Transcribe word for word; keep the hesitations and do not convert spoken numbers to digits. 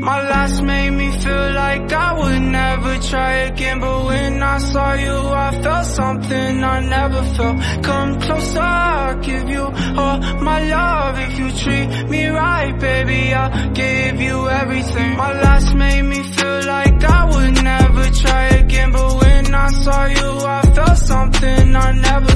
My last made me feel like I would never try again, but when I saw you I felt something I never felt. Come closer, I'll give you all my love. If you treat me right, baby, I'll give you everything. My last made me feel like I would never try again, but when I saw you I felt something I never